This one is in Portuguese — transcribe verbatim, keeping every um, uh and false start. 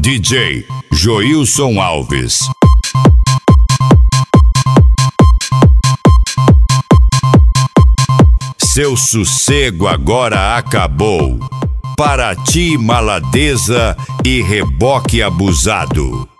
D J Joilson Alves. Seu sossego agora acabou. Para ti, maladeza e reboque abusado.